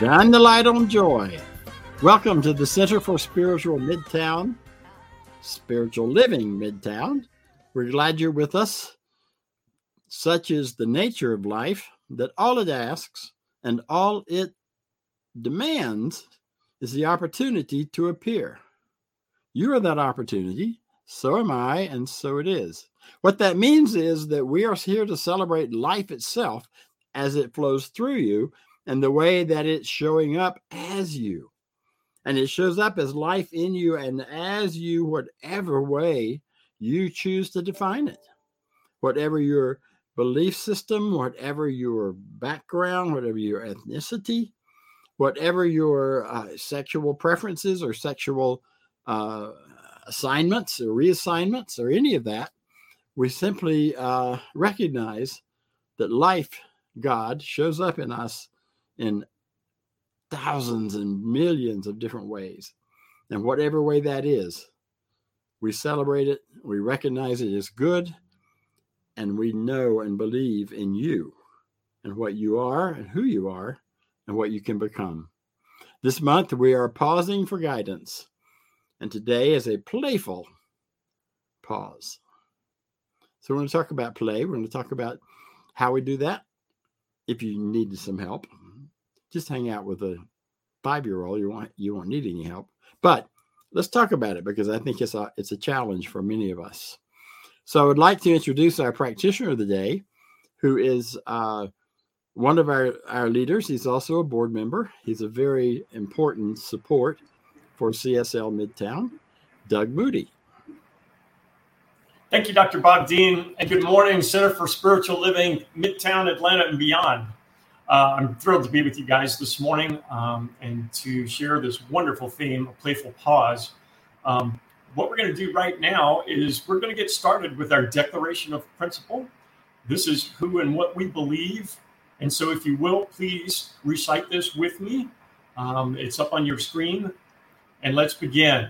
Shine the light on joy. Welcome to the Center for Spiritual Midtown, Spiritual Living Midtown. We're glad you're with us. Such is the nature of life that all it asks and all it demands is the opportunity to appear. You are that opportunity, so am I, and so it is. What that means is that we are here to celebrate life itself as it flows through you and the way that it's showing up as you. And it shows up as life in you and as you, whatever way you choose to define it. Whatever your belief system, whatever your background, whatever your ethnicity, whatever your sexual preferences or sexual assignments or reassignments or any of that, we simply recognize that life, God, shows up in us in thousands and millions of different ways. And whatever way that is, we celebrate it, we recognize it as good, and we know and believe in you and what you are and who you are and what you can become. This month, we are pausing for guidance. And today is a playful pause. So we're going to talk about play. We're going to talk about how we do that. If you need some help, just hang out with a 5-year-old. You won't need any help. But let's talk about it because I think it's a challenge for many of us. So I would like to introduce our practitioner of the day, who is one of our leaders. He's also a board member. He's a very important support for CSL Midtown, Doug Moody. Thank you, Dr. Bob Dean, and good morning, Center for Spiritual Living, Midtown, Atlanta, and beyond. I'm thrilled to be with you guys this morning and to share this wonderful theme, a playful pause. What we're going to do right now is we're going to get started with our declaration of principle. This is who and what we believe. And so if you will, please recite this with me. It's up on your screen. And let's begin.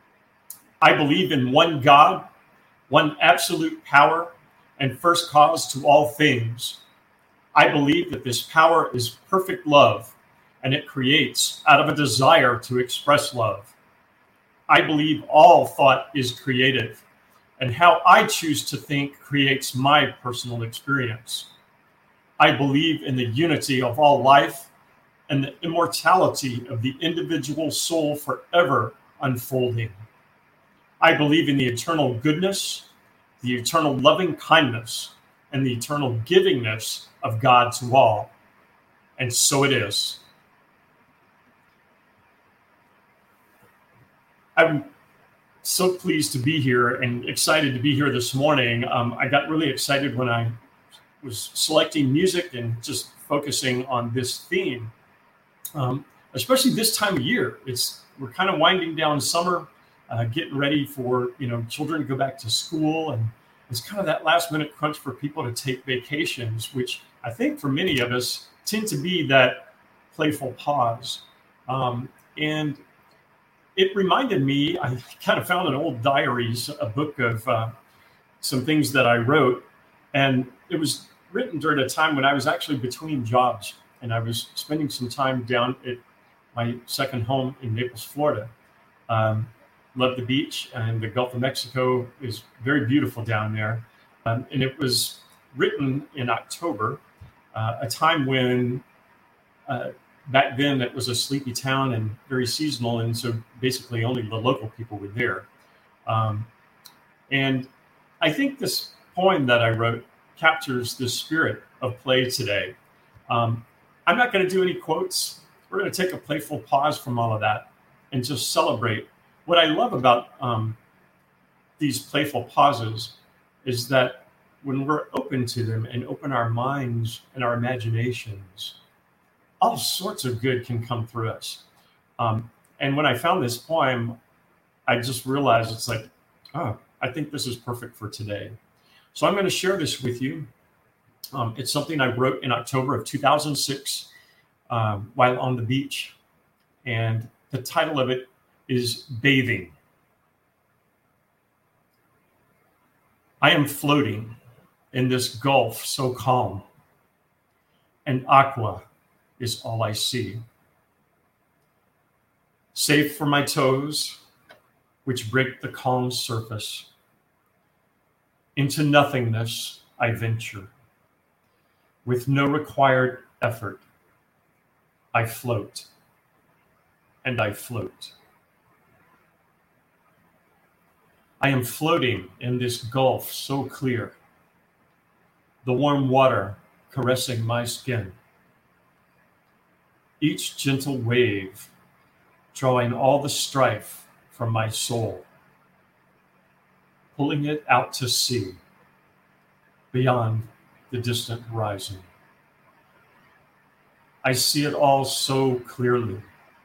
I believe in one God, one absolute power, and first cause to all things. I believe that this power is perfect love, and it creates out of a desire to express love. I believe all thought is creative, and how I choose to think creates my personal experience. I believe in the unity of all life and the immortality of the individual soul forever unfolding. I believe in the eternal goodness, the eternal loving kindness, and the eternal givingness of God to all. And so it is. I'm so pleased to be here and excited to be here this morning. I got really excited when I was selecting music and just focusing on this theme, especially this time of year. We're kind of winding down summer, getting ready for children to go back to school, and it's kind of that last minute crunch for people to take vacations, which I think for many of us tend to be that playful pause. And it reminded me, I kind of found an old diaries, a book of some things that I wrote, and it was written during a time when I was actually between jobs, and I was spending some time down at my second home in Naples, Florida. Love the beach, and the Gulf of Mexico is very beautiful down there. And it was written in October, a time when back then it was a sleepy town and very seasonal, and so basically only the local people were there. And I think this poem that I wrote captures the spirit of play today. I'm not going to do any quotes. We're going to take a playful pause from all of that and just celebrate. What I love about these playful pauses is that when we're open to them and open our minds and our imaginations, all sorts of good can come through us. And when I found this poem, I just realized it's like, oh, I think this is perfect for today. So I'm going to share this with you. It's something I wrote in October of 2006 while on the beach. And the title of it is Bathing. I am floating in this gulf so calm, and aqua is all I see. Safe for my toes, which break the calm surface. Into nothingness I venture. With no required effort, I float, and I float. I am floating in this gulf so clear, the warm water caressing my skin. Each gentle wave drawing all the strife from my soul, pulling it out to sea, beyond the distant horizon. I see it all so clearly.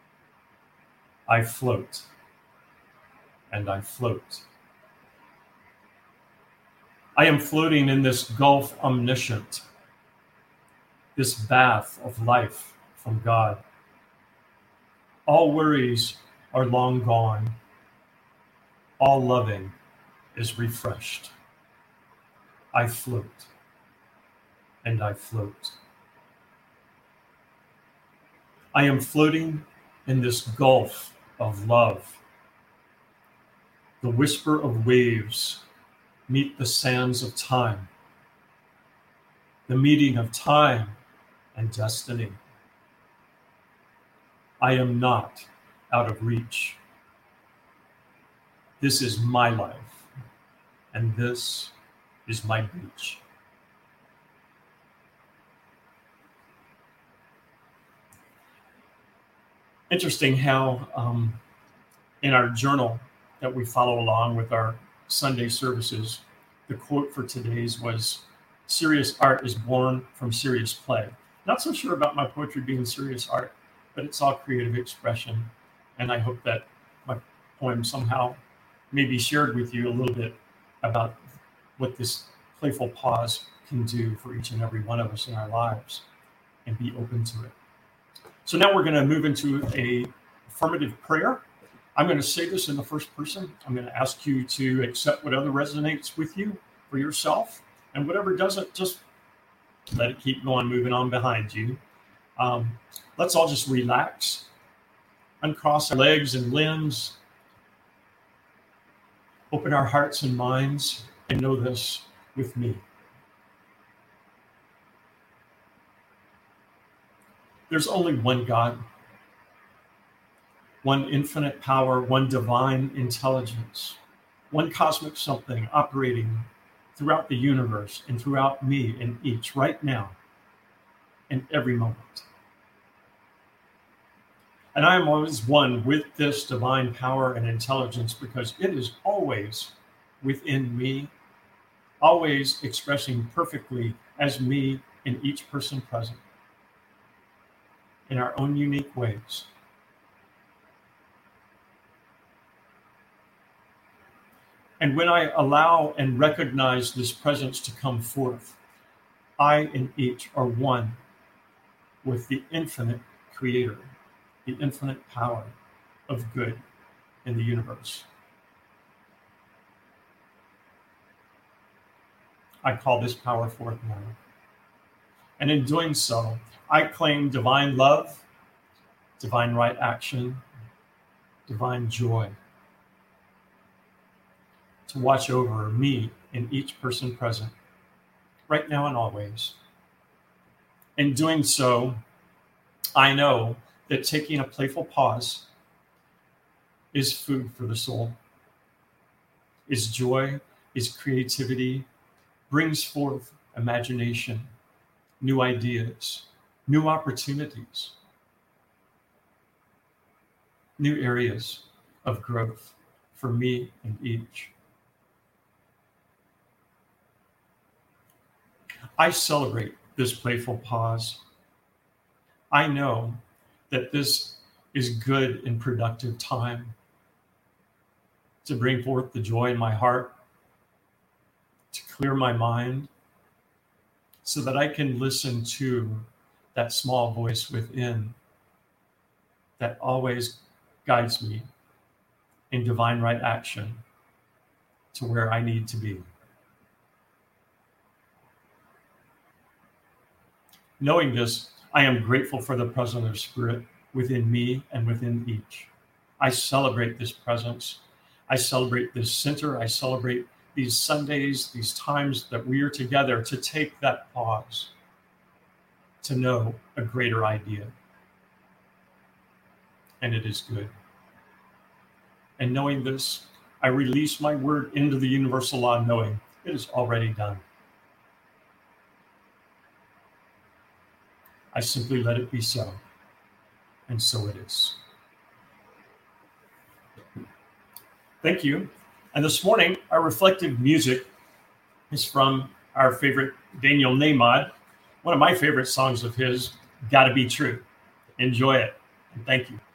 I float, and I float. I am floating in this gulf omniscient, this bath of life from God. All worries are long gone. All loving is refreshed. I float, and I float. I am floating in this gulf of love. The whisper of waves meet the sands of time, the meeting of time and destiny. I am not out of reach. This is my life, and this is my beach. Interesting how in our journal that we follow along with our Sunday services, the quote for today's was, "Serious art is born from serious play." Not so sure about my poetry being serious art, but it's all creative expression. And I hope that my poem somehow maybe shared with you a little bit about what this playful pause can do for each and every one of us in our lives, and be open to it. So now we're going to move into a affirmative prayer. I'm going to say this in the first person. I'm going to ask you to accept whatever resonates with you for yourself, and whatever doesn't, just let it keep going, moving on behind you. Let's all just relax, uncross our legs and limbs, open our hearts and minds, and know this with me. There's only one God, one infinite power, one divine intelligence, one cosmic something operating throughout the universe and throughout me and each right now in every moment. And I am always one with this divine power and intelligence because it is always within me, always expressing perfectly as me in each person present in our own unique ways. And when I allow and recognize this presence to come forth, I and each are one with the infinite creator, the infinite power of good in the universe. I call this power forth now. And in doing so, I claim divine love, divine right action, divine joy to watch over me and each person present, right now and always. In doing so, I know that taking a playful pause is food for the soul, is joy, is creativity, brings forth imagination, new ideas, new opportunities, new areas of growth for me and each. I celebrate this playful pause. I know that this is good and productive time to bring forth the joy in my heart, to clear my mind, so that I can listen to that small voice within that always guides me in divine right action to where I need to be. Knowing this, I am grateful for the presence of Spirit within me and within each. I celebrate this presence. I celebrate this center. I celebrate these Sundays, these times that we are together to take that pause to know a greater idea. And it is good. And knowing this, I release my word into the universal law, knowing it is already done. I simply let it be so. And so it is. Thank you. And this morning, our reflective music is from our favorite Daniel Nahmod, one of my favorite songs of his, Gotta Be True. Enjoy it. And thank you.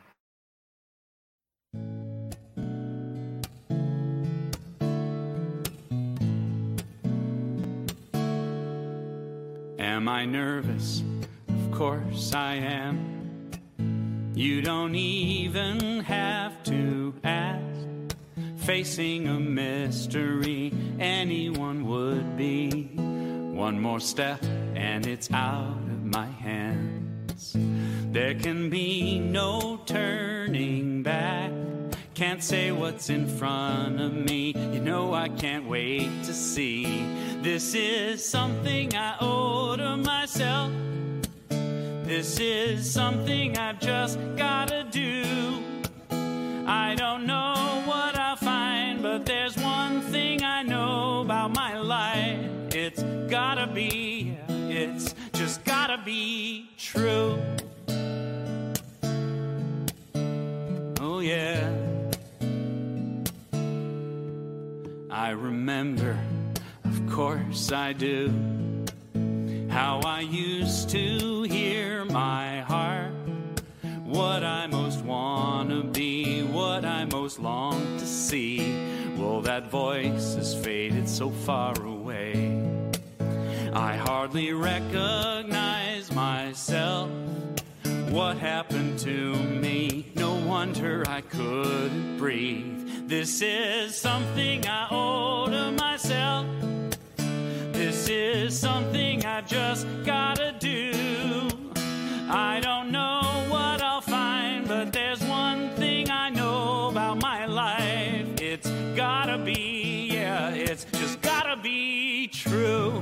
Am I nervous? Of course I am. You don't even have to ask. Facing a mystery, anyone would be. One more step and it's out of my hands. There can be no turning back. Can't say what's in front of me. You know I can't wait to see. This is something I owe to myself. This is something I've just gotta do. I don't know what I'll find, but there's one thing I know about my life. It's gotta be, it's just gotta be true. Oh yeah. I remember, of course I do, how I used to hear my heart. What I most want to be, what I most long to see. Well, that voice has faded so far away. I hardly recognize myself. What happened to me? No wonder I couldn't breathe. This is something I owe to myself. This is something I've just gotta do. I don't know what I'll find, but there's one thing I know about my life. It's gotta be, yeah, it's just gotta be true.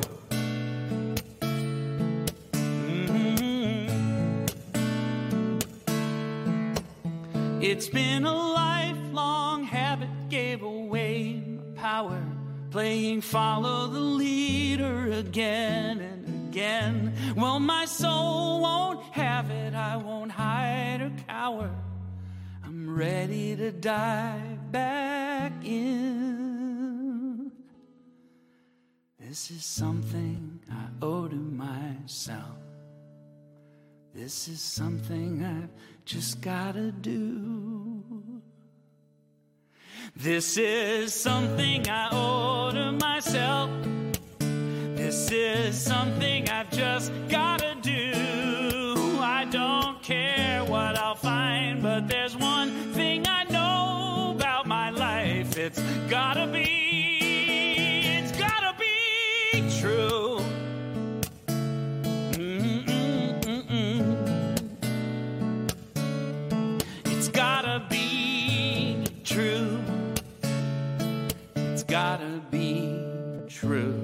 It's been a lifelong habit, gave away my power, playing follow the leader again and again. Well, my soul won't have it, I won't hide or cower. I'm ready to dive back in. This is something I owe to myself. This is something I've just gotta do. This is something I owe to myself. This is something I've just gotta do. I don't care what I'll find, but there's one thing I know about my life. It's gotta be true. It's gotta be true. It's gotta be true.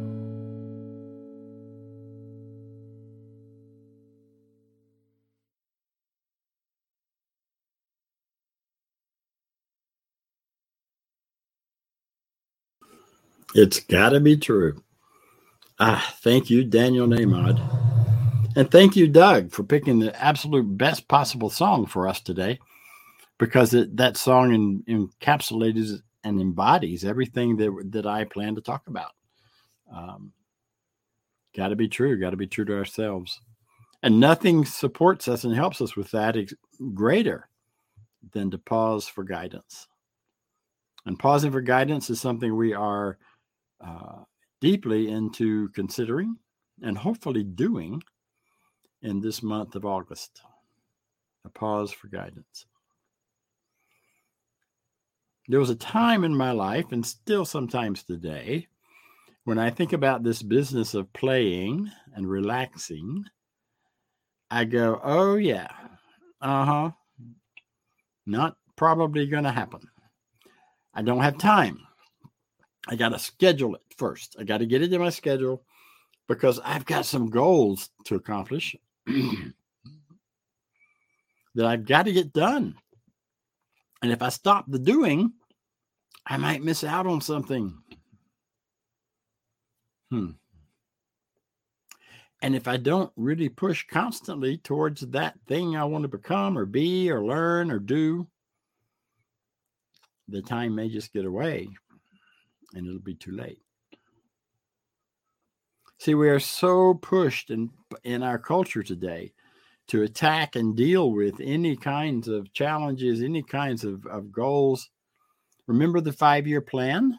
It's gotta be true. Thank you, Daniel Nahmod. And thank you, Doug, for picking the absolute best possible song for us today, because that song encapsulates and embodies everything that I plan to talk about. Got to be true to ourselves. And nothing supports us and helps us with that greater than to pause for guidance. And pausing for guidance is something we are deeply into considering and hopefully doing in this month of August. A pause for guidance. There was a time in my life, and still sometimes today, when I think about this business of playing and relaxing, I go, oh yeah, not probably going to happen. I don't have time. I got to schedule it first. I got to get it in my schedule because I've got some goals to accomplish that I've got to get done. And if I stop the doing, I might miss out on something. And if I don't really push constantly towards that thing I want to become or be or learn or do, the time may just get away and it'll be too late. See, we are so pushed in our culture today to attack and deal with any kinds of challenges, any kinds of goals. Remember the 5-year plan?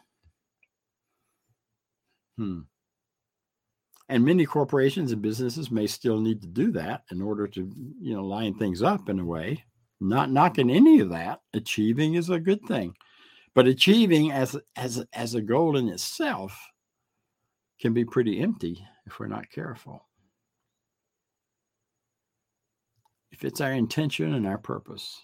And many corporations and businesses may still need to do that in order to, line things up in a way. Not knocking any of that. Achieving is a good thing. But achieving as a goal in itself can be pretty empty if we're not careful. If it's our intention and our purpose.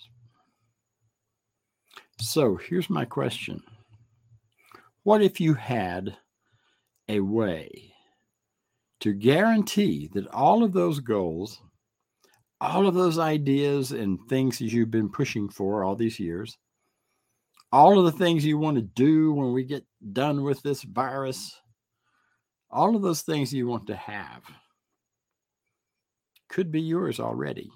So here's my question. What if you had a way to guarantee that all of those goals, all of those ideas and things that you've been pushing for all these years, all of the things you want to do when we get done with this virus, all of those things you want to have could be yours already,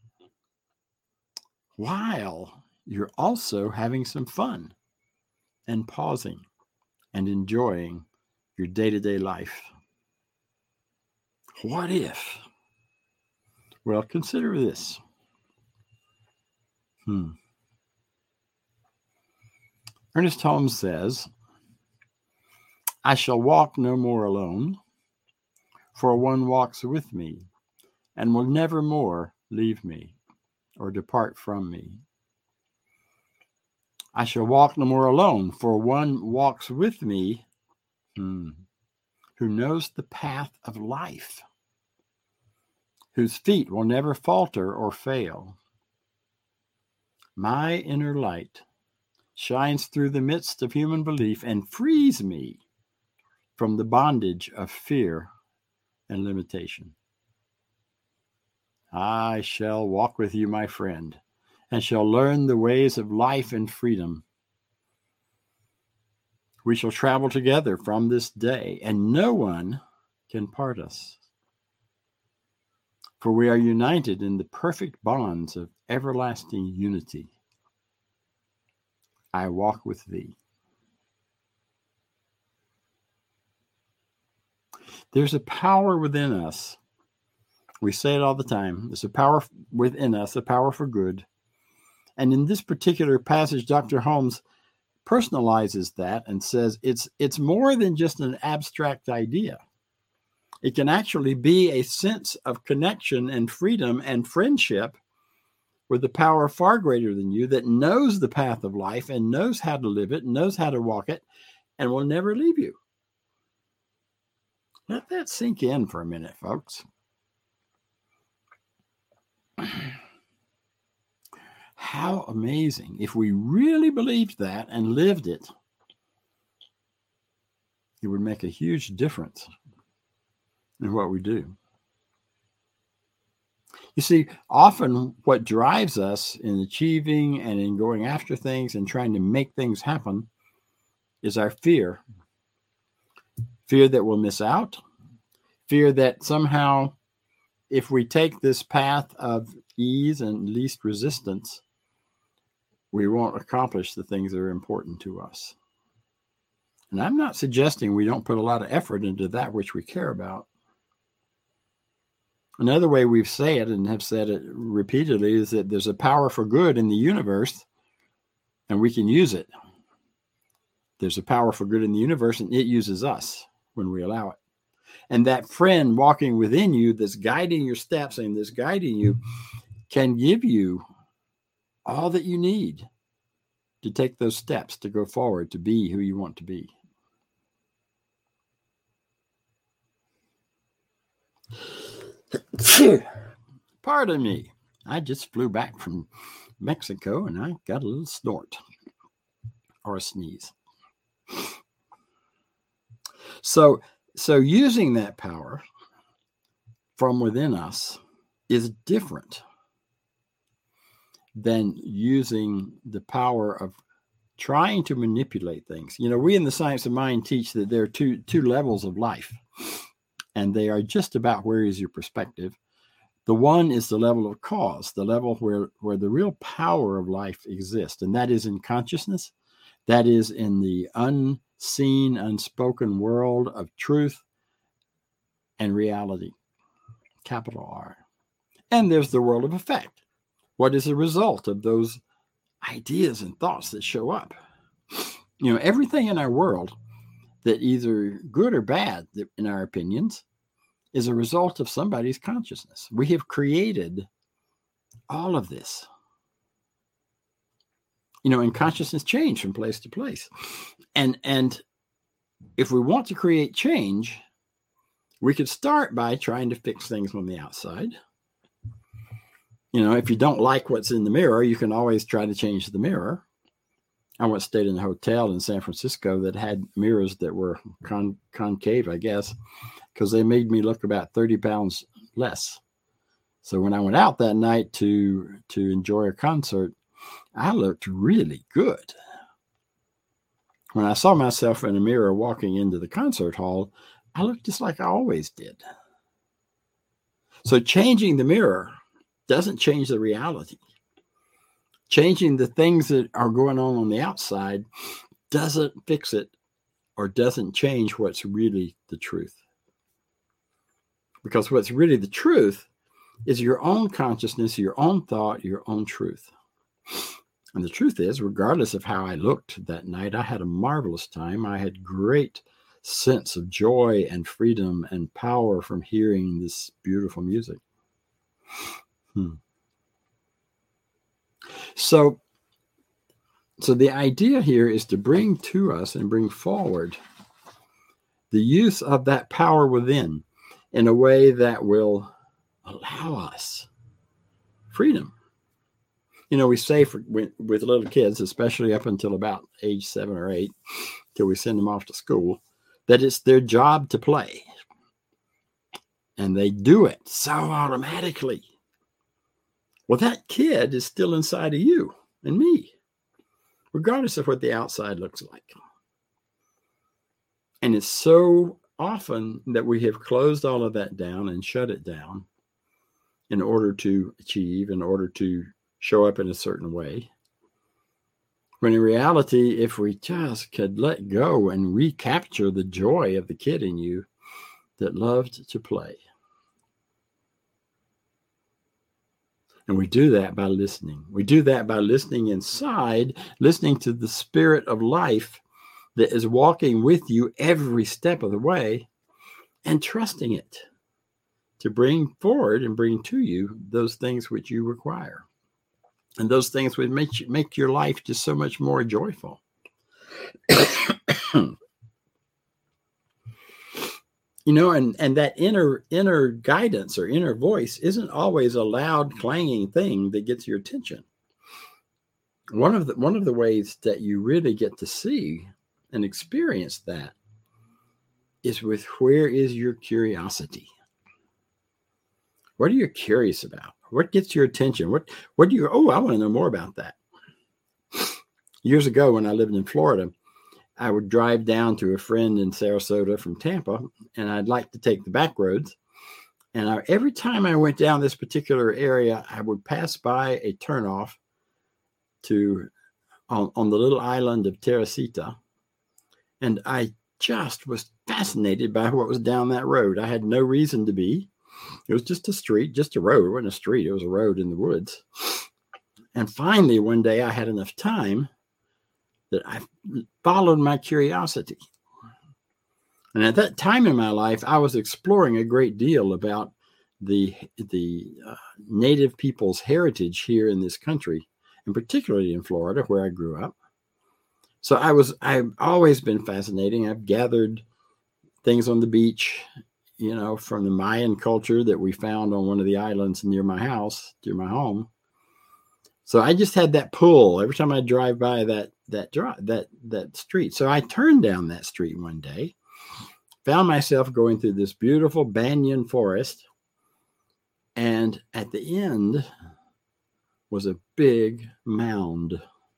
while you're also having some fun and pausing and enjoying your day-to-day life. What if? Well, consider this. Ernest Holmes says, I shall walk no more alone, for one walks with me and will never more leave me or depart from me. I shall walk no more alone, for one walks with me who knows the path of life, whose feet will never falter or fail. My inner light shines through the midst of human belief and frees me from the bondage of fear and limitation. I shall walk with you, my friend, and shall learn the ways of life and freedom. We shall travel together from this day, and no one can part us. For we are united in the perfect bonds of everlasting unity. I walk with thee. There's a power within us. We say it all the time. There's a power within us, a power for good. And in this particular passage, Dr. Holmes personalizes that and says it's more than just an abstract idea. It can actually be a sense of connection and freedom and friendship with a power far greater than you that knows the path of life and knows how to live it, knows how to walk it, and will never leave you. Let that sink in for a minute, folks. How amazing. If we really believed that and lived it, it would make a huge difference in what we do. You see, often what drives us in achieving and in going after things and trying to make things happen is our fear. Fear that we'll miss out. Fear that somehow, if we take this path of ease and least resistance, we won't accomplish the things that are important to us. And I'm not suggesting we don't put a lot of effort into that which we care about. Another way we say it and have said it repeatedly is that there's a power for good in the universe and we can use it. There's a power for good in the universe and it uses us when we allow it. And that friend walking within you that's guiding your steps and that's guiding you can give you all that you need to take those steps to go forward, to be who you want to be. Pardon me. I just flew back from Mexico, and I got a little snort or a sneeze. So using that power from within us is different than using the power of trying to manipulate things. You know, we in the Science of Mind teach that there are two levels of life, and they are just about where is your perspective. The one is the level of cause, the level where the real power of life exists, and that is in consciousness. That is in the unseen, unspoken world of truth and reality, capital R. And there's the world of effect. What is the result of those ideas and thoughts that show up? You know, everything in our world that either good or bad, in our opinions, is a result of somebody's consciousness. We have created all of this. You know, and consciousness change from place to place. And if we want to create change, we could start by trying to fix things on the outside. You know, if you don't like what's in the mirror, you can always try to change the mirror. I once stayed in a hotel in San Francisco that had mirrors that were concave, I guess, because they made me look about 30 pounds less. So when I went out that night to enjoy a concert, I looked really good. When I saw myself in a mirror walking into the concert hall, I looked just like I always did. So changing the mirror doesn't change the reality. Changing the things that are going on the outside doesn't fix it or doesn't change what's really the truth. Because what's really the truth is your own consciousness, your own thought, your own truth. And the truth is, regardless of how I looked that night, I had a marvelous time. I had great sense of joy and freedom and power from hearing this beautiful music. So the idea here is to bring to us and bring forward the use of that power within in a way that will allow us freedom. You know, we say with little kids, especially up until about age 7 or 8, till we send them off to school, that it's their job to play. And they do it so automatically. Well, that kid is still inside of you and me, regardless of what the outside looks like. And it's so often that we have closed all of that down and shut it down in order to achieve, in order to show up in a certain way. When in reality, if we just could let go and recapture the joy of the kid in you that loved to play. And we do that by listening. We do that by listening inside, listening to the spirit of life that is walking with you every step of the way, and trusting it to bring forward and bring to you those things which you require. And those things would make your life just so much more joyful. You know, and that inner guidance or inner voice isn't always a loud clanging thing that gets your attention. One of the ways that you really get to see and experience that is with where is your curiosity? What are you curious about? What gets your attention? What do you, I want to know more about that. Years ago when I lived in Florida, I would drive down to a friend in Sarasota from Tampa, and I'd like to take the back roads. And every time I went down this particular area, I would pass by a turnoff on the little island of Teresita. And I just was fascinated by what was down that road. I had no reason to be. It was just a street, just a road. It wasn't a street. It was a road in the woods. And finally, one day I had enough time that I followed my curiosity. And at that time in my life, I was exploring a great deal about the native people's heritage here in this country, and particularly in Florida, where I grew up. So I've always been fascinating. I've gathered things on the beach, you know, from the Mayan culture that we found on one of the islands near my house, near my home. So I just had that pull every time I drive by that street. So I turned down that street one day, found myself going through this beautiful banyan forest, and at the end was a big mound.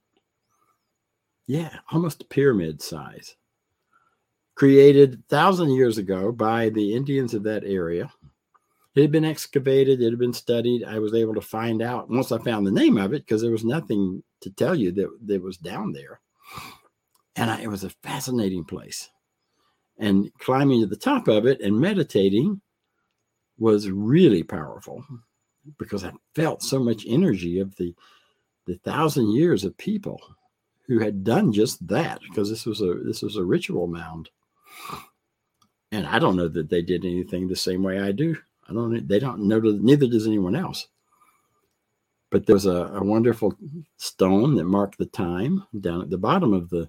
Yeah, almost pyramid size. Created 1,000 years ago by the Indians of that area. It had been excavated. It had been studied. I was able to find out once I found the name of it, because there was nothing to tell you that was down there. And it was a fascinating place. And climbing to the top of it and meditating was really powerful, because I felt so much energy of the 1,000 years of people who had done just that, because this was a ritual mound. And I don't know that they did anything the same way I do. They don't know, neither does anyone else. But there was a wonderful stone that marked the time down at the bottom of the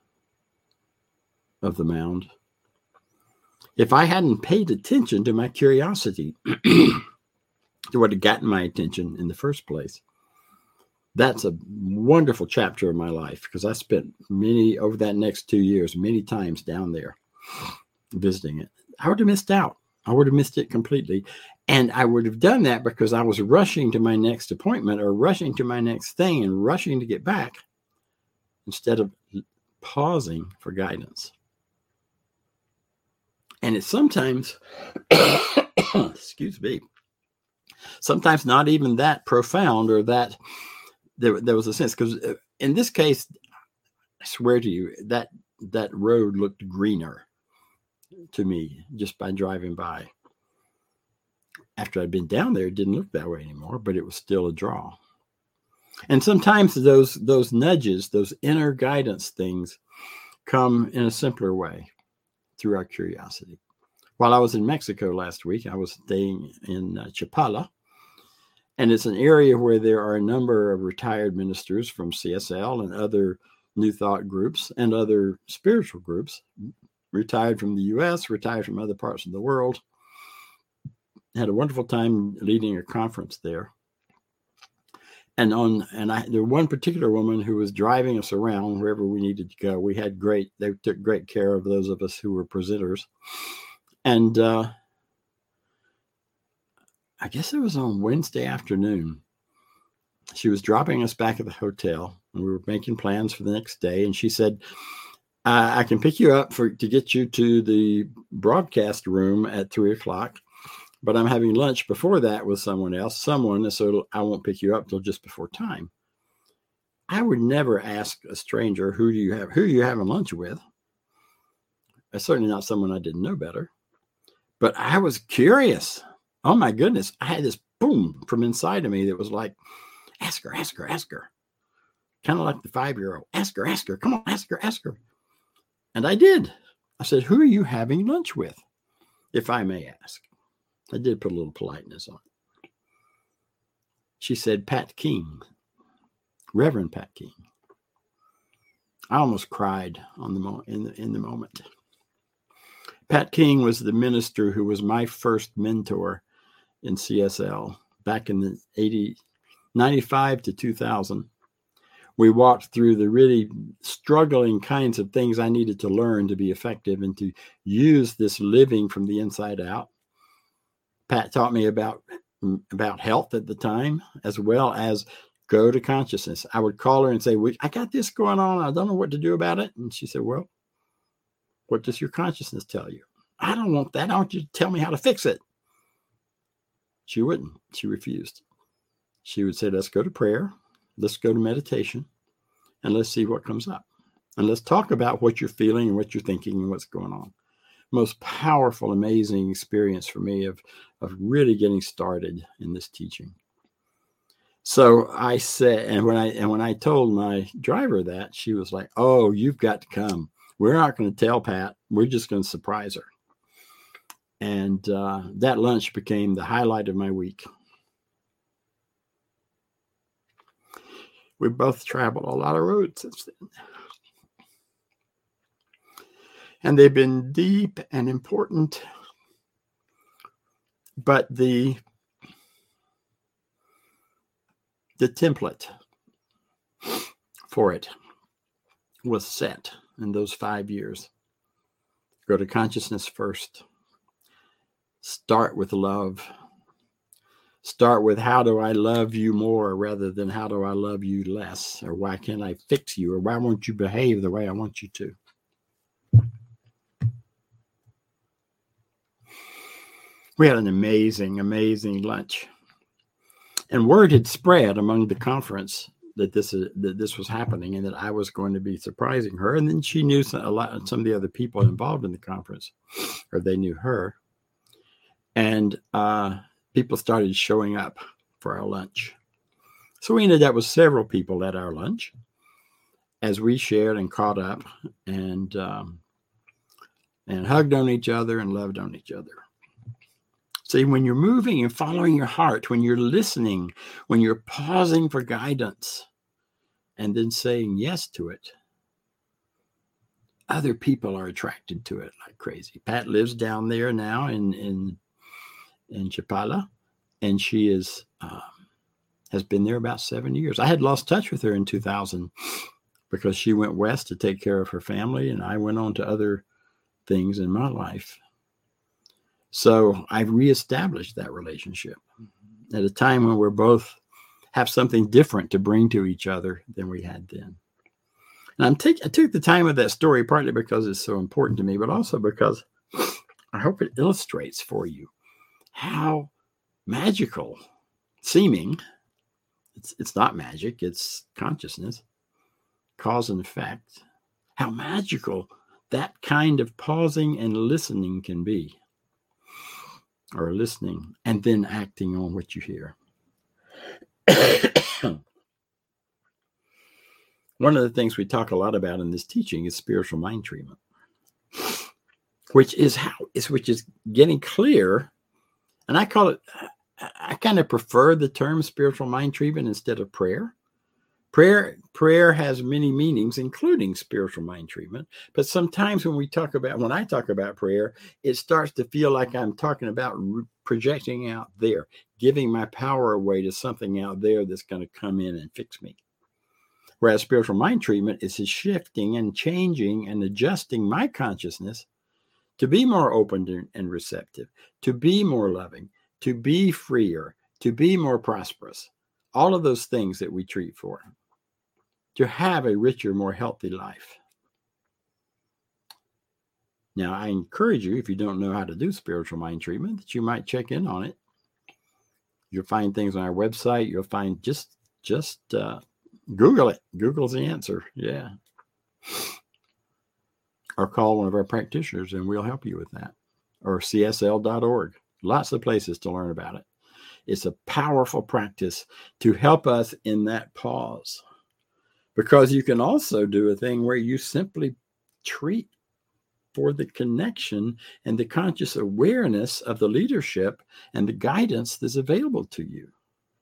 mound. If I hadn't paid attention to my curiosity, to what had gotten my attention in the first place, that's a wonderful chapter of my life, because I spent over that next 2 years, many times down there visiting it. I would have missed out. I would have missed it completely. And I would have done that because I was rushing to my next appointment or rushing to my next thing and rushing to get back instead of pausing for guidance. And it's sometimes, excuse me, sometimes not even that profound, or that there was a sense, because in this case, I swear to you, that road looked greener to me just by driving by. After I'd been down there, it didn't look that way anymore, but it was still a draw. And sometimes those nudges, those inner guidance things, come in a simpler way through our curiosity. While I was in Mexico last week, I was staying in Chapala, and it's an area where there are a number of retired ministers from CSL and other New Thought groups and other spiritual groups, retired from the U.S., retired from other parts of the world. Had a wonderful time leading a conference there. And there was one particular woman who was driving us around wherever we needed to go. They took great care of those of us who were presenters. And I guess it was on Wednesday afternoon. She was dropping us back at the hotel, and we were making plans for the next day. And she said, I can pick you up to get you to the broadcast room at 3:00, but I'm having lunch before that with someone, so I won't pick you up till just before time. I would never ask a stranger, who are you having lunch with? That's certainly not someone I didn't know better. But I was curious. Oh my goodness. I had this boom from inside of me that was like, ask her. Kind of like the 5-year-old. Ask her. Come on, ask her. And I did. I said, who are you having lunch with, if I may ask? I did put a little politeness on it. She said, Pat King, Reverend Pat King. I almost cried in the moment. Pat King was the minister who was my first mentor in CSL back in the 95 to 2000. We walked through the really struggling kinds of things I needed to learn to be effective and to use this living from the inside out. Pat taught me about health at the time, as well as go to consciousness. I would call her and say, I got this going on. I don't know what to do about it. And she said, well, what does your consciousness tell you? I don't want that. I want you to tell me how to fix it. She wouldn't. She refused. She would say, let's go to prayer. Let's go to meditation, and let's see what comes up. And let's talk about what you're feeling and what you're thinking and what's going on. Most powerful, amazing experience for me of really getting started in this teaching. So I said, and when I told my driver that, she was like, oh, you've got to come. We're not going to tell Pat. We're just going to surprise her. And that lunch became the highlight of my week. We both traveled a lot of roads since then. And they've been deep and important. But the template for it was set in those 5 years. Go to consciousness first. Start with love. Start with how do I love you more rather than how do I love you less, or why can't I fix you, or why won't you behave the way I want you to. We had an amazing, amazing lunch. And word had spread among the conference that this was happening and that I was going to be surprising her. And then she knew some of the other people involved in the conference, or they knew her. And people started showing up for our lunch. So we ended up with several people at our lunch as we shared and caught up and hugged on each other and loved on each other. See, when you're moving and following your heart, when you're listening, when you're pausing for guidance and then saying yes to it, other people are attracted to it like crazy. Pat lives down there now in Chapala, and she has been there about 7 years. I had lost touch with her in 2000 because she went west to take care of her family, and I went on to other things in my life. So I've reestablished that relationship at a time when we're both have something different to bring to each other than we had then. And I took the time of that story partly because it's so important to me, but also because I hope it illustrates for you how magical seeming, it's not magic, it's consciousness, cause and effect, how magical that kind of pausing and listening can be. Or listening and then acting on what you hear. One of the things we talk a lot about in this teaching is spiritual mind treatment, which is getting clear. And I kind of prefer the term spiritual mind treatment instead of prayer. Prayer has many meanings, including spiritual mind treatment. But sometimes when I talk about prayer, it starts to feel like I'm talking about projecting out there, giving my power away to something out there that's going to come in and fix me. Whereas spiritual mind treatment is shifting and changing and adjusting my consciousness to be more open and receptive, to be more loving, to be freer, to be more prosperous. All of those things that we treat for. To have a richer, more healthy life. Now, I encourage you, if you don't know how to do spiritual mind treatment, that you might check in on it. You'll find things on our website. You'll find just Google it. Google's the answer. Yeah. Or call one of our practitioners and we'll help you with that. Or csl.org. Lots of places to learn about it. It's a powerful practice to help us in that pause. Because you can also do a thing where you simply treat for the connection and the conscious awareness of the leadership and the guidance that's available to you.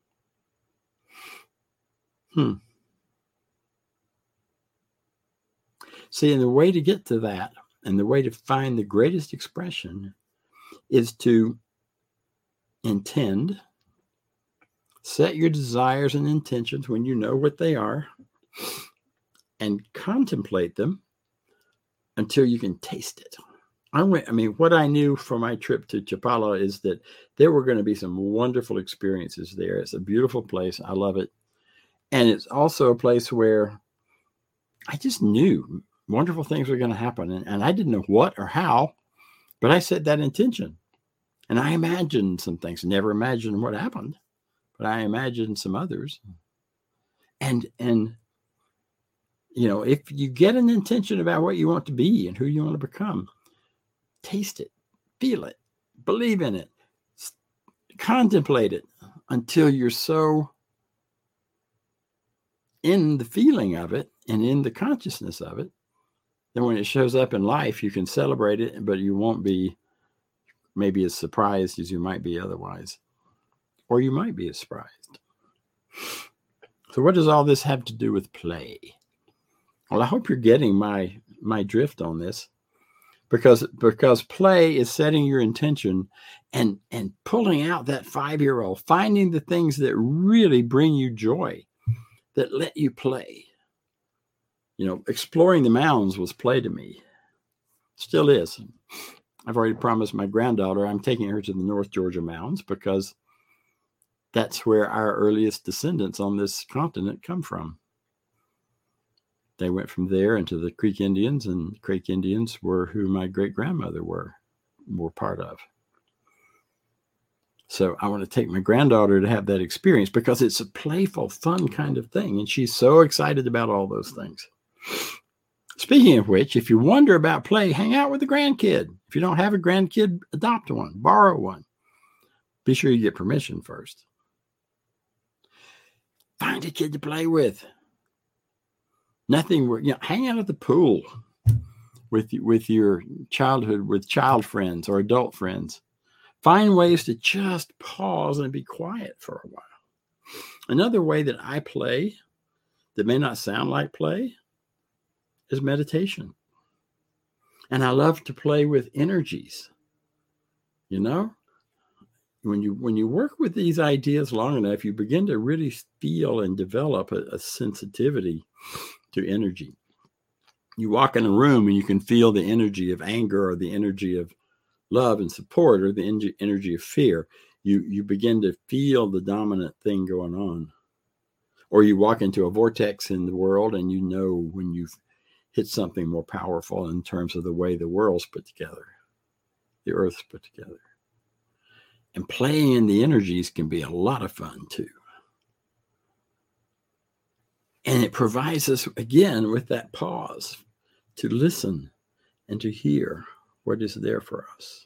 See, and the way to get to that and the way to find the greatest expression is to intend, set your desires and intentions when you know what they are, and contemplate them until you can taste it. What I knew from my trip to Chapala is that there were going to be some wonderful experiences there. It's a beautiful place. I love it. And it's also a place where I just knew wonderful things were going to happen. And I didn't know what or how, but I set that intention. And I imagined some things. Never imagined what happened, but I imagined some others. And if you get an intention about what you want to be and who you want to become, taste it, feel it, believe in it, contemplate it until you're so in the feeling of it and in the consciousness of it, then when it shows up in life, you can celebrate it, but you won't be maybe as surprised as you might be otherwise. Or you might be surprised. So what does all this have to do with play? Well, I hope you're getting my drift on this, because play is setting your intention and pulling out that 5-year-old, finding the things that really bring you joy, that let you play. exploring the mountains was play to me. Still is. I've already promised my granddaughter I'm taking her to the North Georgia mountains because that's where our earliest descendants on this continent come from. They went from there into the Creek Indians, and Creek Indians were who my great-grandmother were part of. So I want to take my granddaughter to have that experience because it's a playful, fun kind of thing. And she's so excited about all those things. Speaking of which, if you wonder about play, hang out with a grandkid. If you don't have a grandkid, adopt one, borrow one. Be sure you get permission first. Find a kid to play with. Nothing, hang out at the pool with your childhood, with child friends or adult friends. Find ways to just pause and be quiet for a while. Another way that I play that may not sound like play is meditation. And I love to play with energies. When you work with these ideas long enough, you begin to really feel and develop a sensitivity to energy. You walk in a room and you can feel the energy of anger or the energy of love and support or the energy of fear. You begin to feel the dominant thing going on. Or you walk into a vortex in the world and you know when you've hit something more powerful in terms of the way the world's put together, the earth's put together. And playing in the energies can be a lot of fun too. And it provides us, again, with that pause to listen and to hear what is there for us.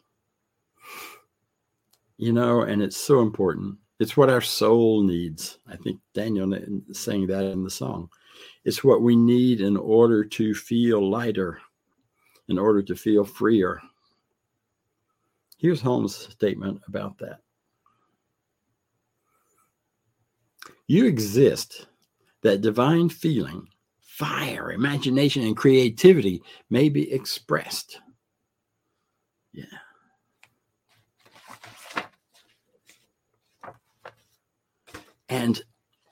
And it's so important. It's what our soul needs. I think Daniel sang that in the song. It's what we need in order to feel lighter, in order to feel freer. Here's Holmes' statement about that. You exist that divine feeling, fire, imagination, and creativity may be expressed. Yeah. And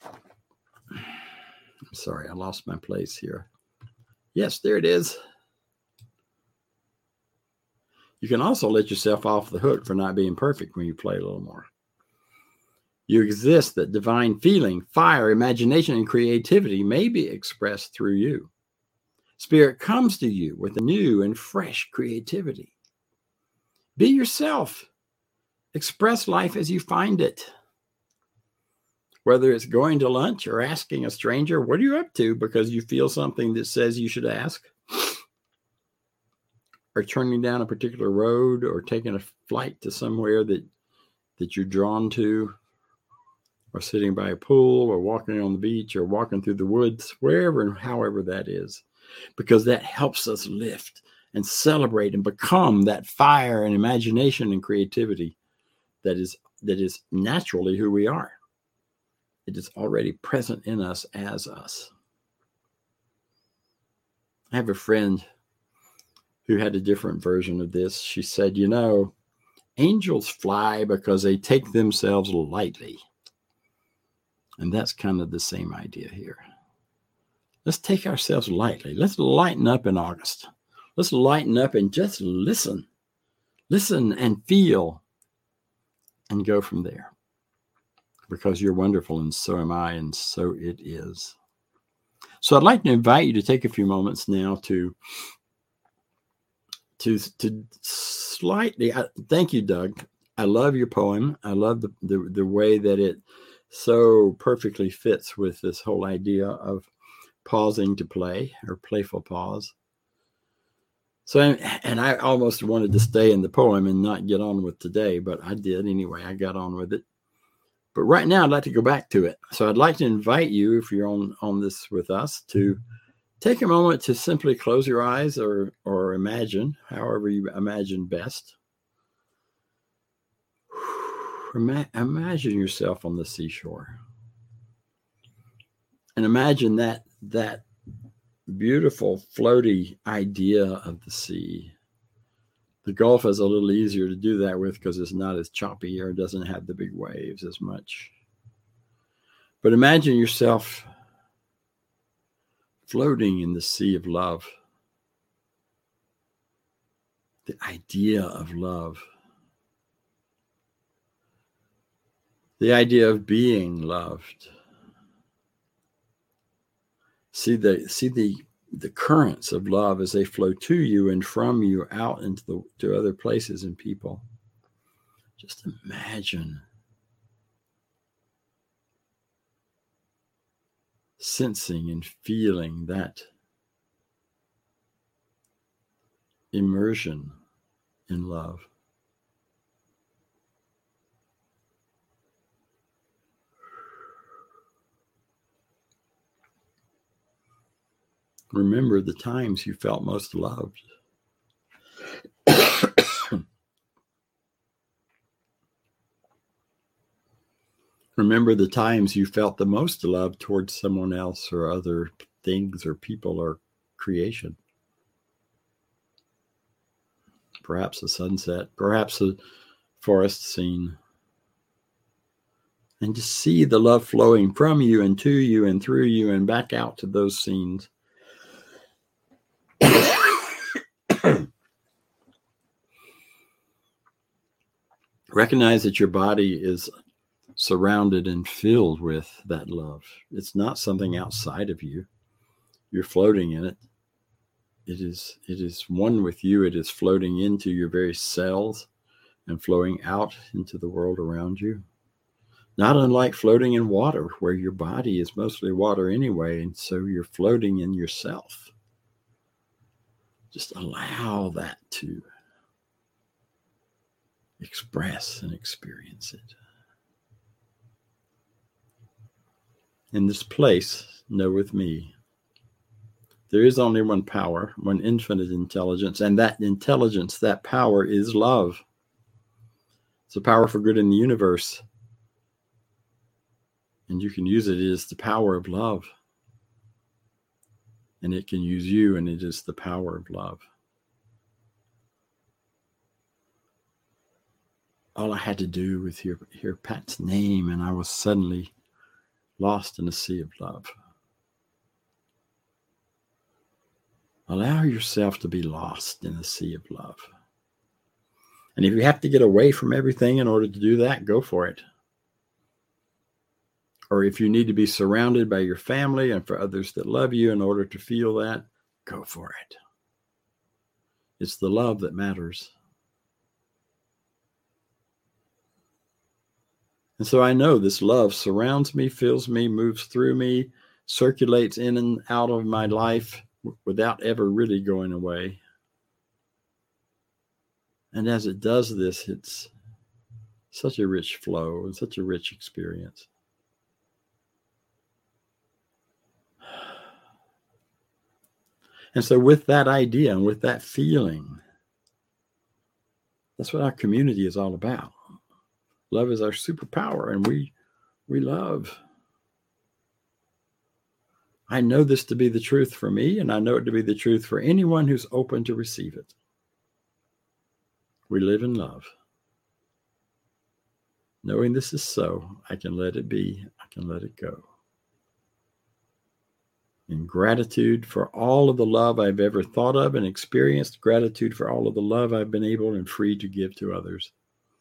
I'm sorry, I lost my place here. Yes, there it is. You can also let yourself off the hook for not being perfect when you play a little more. You exist that divine feeling, fire, imagination, and creativity may be expressed through you. Spirit comes to you with a new and fresh creativity. Be yourself. Express life as you find it. Whether it's going to lunch or asking a stranger, what are you up to because you feel something that says you should ask? Or turning down a particular road or taking a flight to somewhere that you're drawn to, or sitting by a pool or walking on the beach or walking through the woods, wherever and however that is, because that helps us lift and celebrate and become that fire and imagination and creativity that is naturally who we are. It is already present in us as us. I have a friend who had a different version of this. She said, angels fly because they take themselves lightly. And that's kind of the same idea here. Let's take ourselves lightly. Let's lighten up in August. Let's lighten up and just listen. Listen and feel and go from there. Because you're wonderful and so am I, and so it is. So I'd like to invite you to take a few moments now to slightly, thank you, Doug. I love your poem. I love the way that it so perfectly fits with this whole idea of pausing to play or playful pause. So, and I almost wanted to stay in the poem and not get on with today, but I did anyway. I got on with it. But right now I'd like to go back to it. So I'd like to invite you, if you're on this with us, to take a moment to simply close your eyes or imagine, however you imagine best. Imagine yourself on the seashore. And imagine that beautiful floaty idea of the sea. The Gulf is a little easier to do that with because it's not as choppy or doesn't have the big waves as much. But imagine yourself floating in the sea of love. The idea of love. The idea of being loved. See the currents of love as they flow to you and from you out into to other places and people. Just imagine sensing and feeling that immersion in love. Remember the times you felt most loved. Remember the times you felt the most love towards someone else or other things or people or creation. Perhaps a sunset, perhaps a forest scene. And just see the love flowing from you and to you and through you and back out to those scenes. Recognize that your body is surrounded and filled with that love. It's not something outside of you. You're floating in it. It is one with you. It is floating into your very cells and flowing out into the world around you. Not unlike floating in water, where your body is mostly water anyway, and so you're floating in yourself. Just allow that to express and experience it. In this place, know with me, there is only one power, one infinite intelligence, and that intelligence, that power is love. It's a power for good in the universe. And you can use it as the power of love. And it can use you, and it is the power of love. All I had to do was hear Pat's name, and I was suddenly lost in a sea of love. Allow yourself to be lost in the sea of love. And if you have to get away from everything in order to do that, go for it. Or if you need to be surrounded by your family and for others that love you in order to feel that, go for it. It's the love that matters. And so I know this love surrounds me, fills me, moves through me, circulates in and out of my life without ever really going away. And as it does this, it's such a rich flow and such a rich experience. And so with that idea and with that feeling, that's what our community is all about. Love is our superpower, and we love. I know this to be the truth for me, and I know it to be the truth for anyone who's open to receive it. We live in love. Knowing this is so, I can let it be, I can let it go. In gratitude for all of the love I've ever thought of and experienced, gratitude for all of the love I've been able and free to give to others.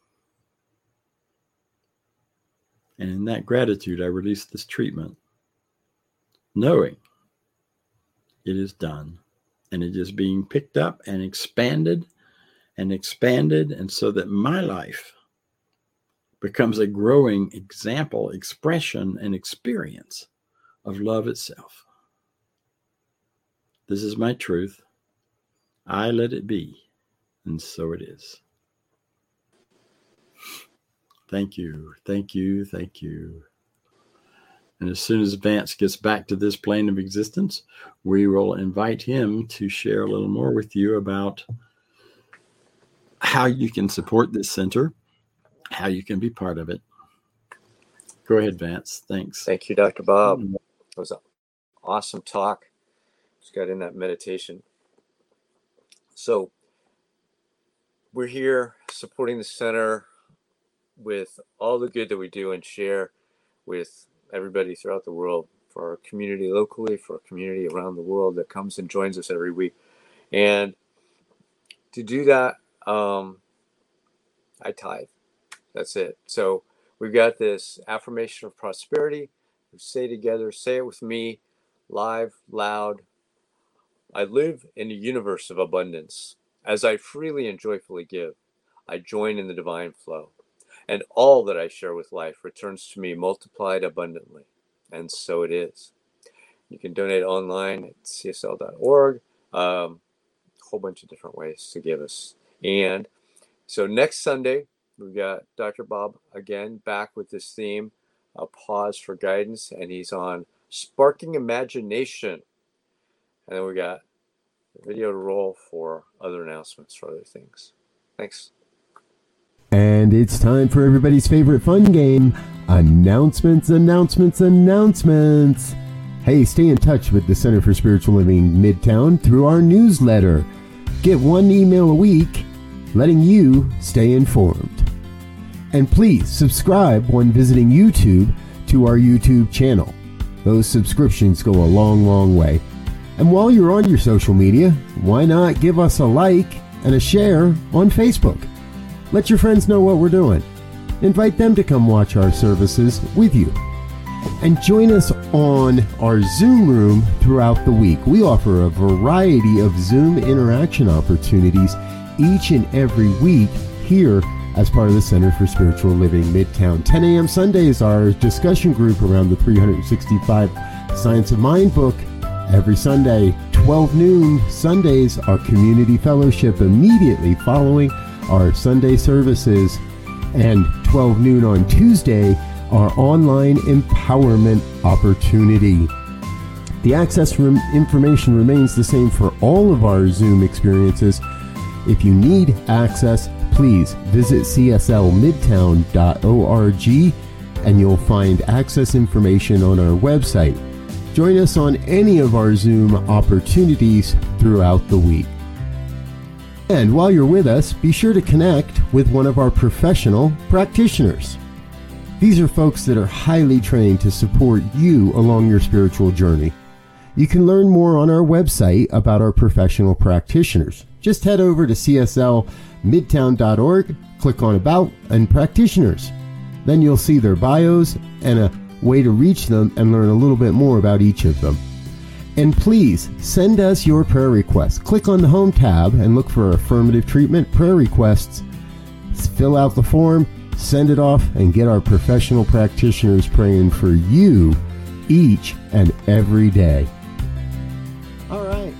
And in that gratitude, I release this treatment, knowing it is done. And it is being picked up and expanded, and so that my life becomes a growing example, expression, and experience of love itself. This is my truth. I let it be, and so it is. Thank you, thank you, thank you. And as soon as Vance gets back to this plane of existence, we will invite him to share a little more with you about how you can support this center, how you can be part of it. Go ahead, Vance. Thanks. Thank you, Dr. Bob. It was an awesome talk. Just got in that meditation. So we're here supporting the center with all the good that we do and share with everybody throughout the world for our community locally, for our community around the world that comes and joins us every week. And to do that, I tithe. That's it. So we've got this affirmation of prosperity. We say together, say it with me, live, loud. I live in a universe of abundance. As I freely and joyfully give, I join in the divine flow. And all that I share with life returns to me multiplied abundantly. And so it is. You can donate online at csl.org. A whole bunch of different ways to give us. And so next Sunday, we've got Dr. Bob again back with this theme, a pause for guidance, and he's on sparking imagination. And then we got the video to roll for other announcements for other things. Thanks. And it's time for everybody's favorite fun game, announcements. Hey, stay in touch with the Center for Spiritual Living Midtown through our newsletter. Get one email a week, letting you stay informed. And please subscribe when visiting YouTube to our YouTube channel. Those subscriptions go a long, long way. And while you're on your social media, why not give us a like and a share on Facebook? Let your friends know what we're doing. Invite them to come watch our services with you. And join us on our Zoom room throughout the week. We offer a variety of Zoom interaction opportunities each and every week here as part of the Center for Spiritual Living Midtown. 10 a.m. Sundays, our discussion group around the 365 Science of Mind book. Every Sunday, 12 noon Sundays, our community fellowship immediately following our Sunday services. And 12 noon on Tuesday, our online empowerment opportunity. The access information remains the same for all of our Zoom experiences. If you need access, please visit cslmidtown.org and you'll find access information on our website. Join us on any of our Zoom opportunities throughout the week. And while you're with us, be sure to connect with one of our professional practitioners. These are folks that are highly trained to support you along your spiritual journey. You can learn more on our website about our professional practitioners. Just head over to cslmidtown.org, click on About and Practitioners. Then you'll see their bios and a way to reach them and learn a little bit more about each of them. And please send us your prayer requests. Click on the Home tab and look for Affirmative Treatment Prayer Requests. Fill out the form, send it off, and get our professional practitioners praying for you each and every day. All right.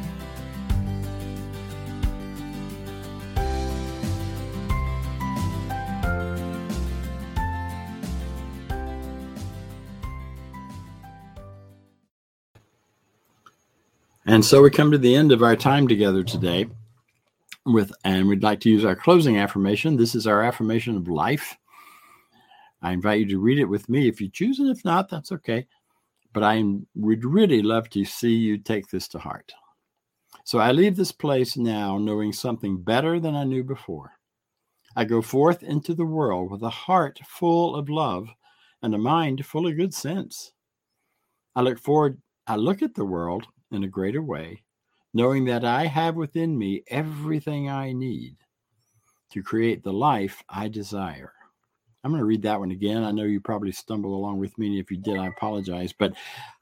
And so we come to the end of our time together today and we'd like to use our closing affirmation. This is our affirmation of life. I invite you to read it with me if you choose, and if not, that's okay. But would really love to see you take this to heart. So I leave this place now knowing something better than I knew before. I go forth into the world with a heart full of love and a mind full of good sense. I look at the world in a greater way, knowing that I have within me everything I need to create the life I desire. I'm going to read that one again. I know you probably stumbled along with me, and if you did, I apologize. But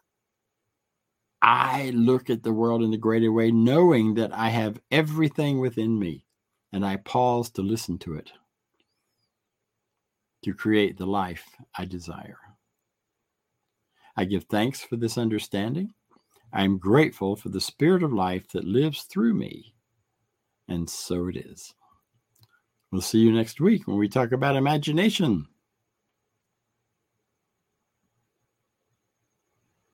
I look at the world in a greater way, knowing that I have everything within me, and I pause to listen to it, to create the life I desire. I give thanks for this understanding. I am grateful for the spirit of life that lives through me, and so it is. We'll see you next week when we talk about imagination.